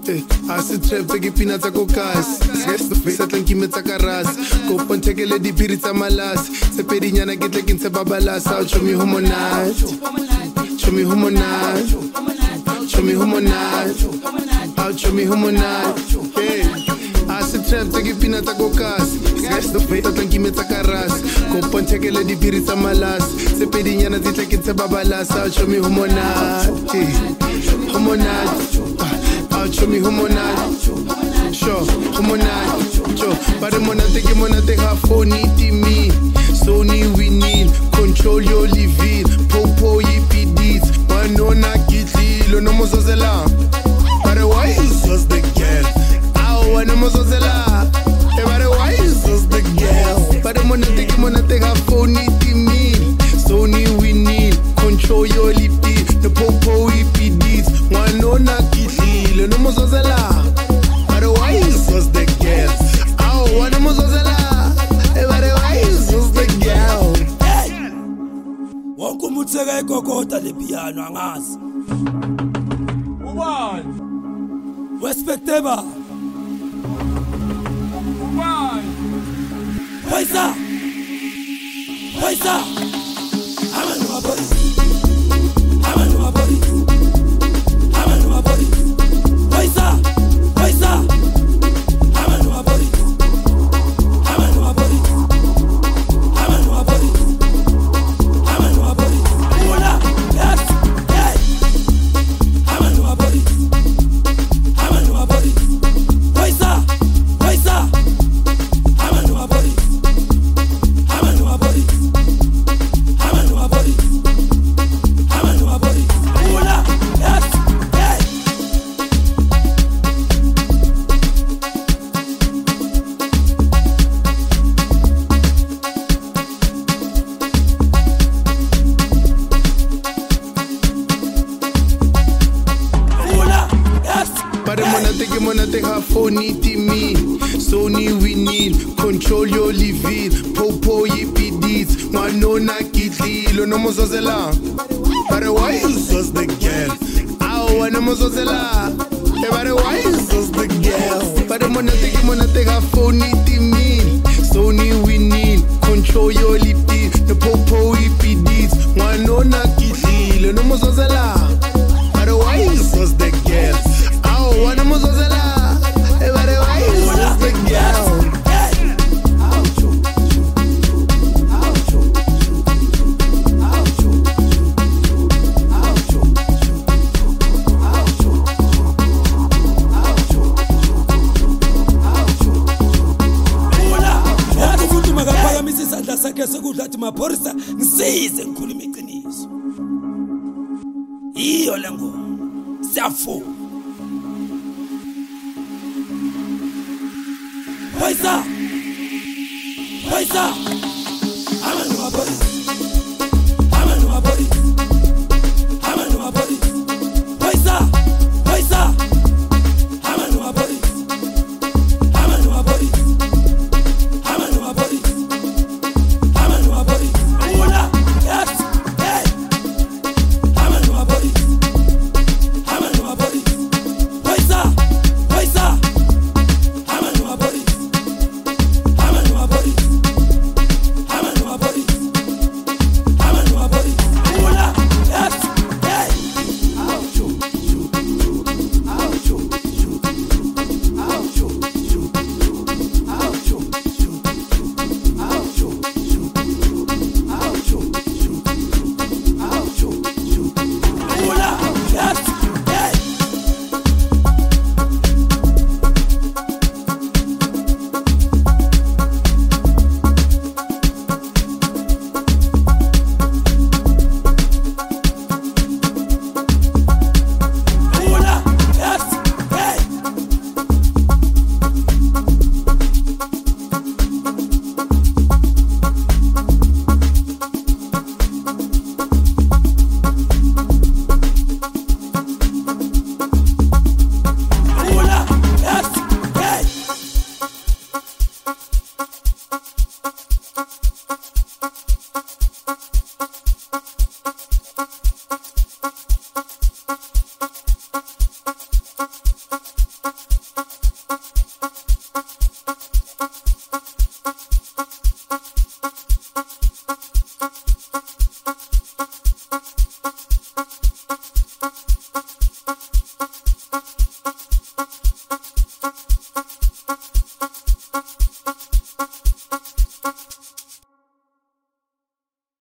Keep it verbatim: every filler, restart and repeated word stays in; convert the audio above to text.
Eh, asi trap ke pina tsa kokas. Yes, the face atlang ki metsa karas. Go pontekele di piri tsa malas. Se pedinyana ke tle ke ntse babalas. Show me humonat. Show me humonat. Show me humonat. Show me humonat. Hey. Asi trap ke pina tsa kokas. Yes, the face atlang ki metsa karas. Go pontekele di piri tsa malas. Se pedinyana ke tle ke ntse babalas. Show me humonat. Humonat. Show me humonat, sure, humonat, sure. But the monate ke monate ha phone iti me. Sony we need, control your living. Popo yippee deeds, wanona kitlilo no mozozela. But why is just the girl? Ow, wana mozozela. But why is just the girl? But the monate ke monate ha phone iti me. Sony we need, control your living. The popo yippee deeds, wanona kitlilo no mozozela. But why is just the girl? Ow, wana mozozela. But why is just the girl? Wonke umutheka igogota le piano angazi. Ubani? Respectable. Ubani? Paisa. Paisa. Amanu mabori. Amanu mabori. Amanu mabori. Paisa. Paisa. Amanu mabori. Amanu mabori. Amanu mabori. Amanu mabori. Ula. Yes. Hey. Amanu mabori. Amanu mabori. Paisa. Paisa. Amanu mabori. Amanu mabori. Amanu mabori. Amanu mabori. Ula. Yes. Hey. Ula. Yes. But the monate ke monate ha phone iti me. Sony we need, control your living. Popo yippee deeds, wanona kitlilo no mozozela. But why is just the girl? Ow, wana mozozela. But why is just the girl? But the monate ke monate ha phone iti me. Sony we need, control your living. The popo yippee deeds, wanona kitlilo no mozozela. But why is just the girl? Ow, wana mozozela. But why is just the girl? Isandla sakhe sokudla athi maphorisa ngisize ngikhuluma iqiniso. Iyo le ngoma siyafuna. Paisa. Paisa. Amanu mabori.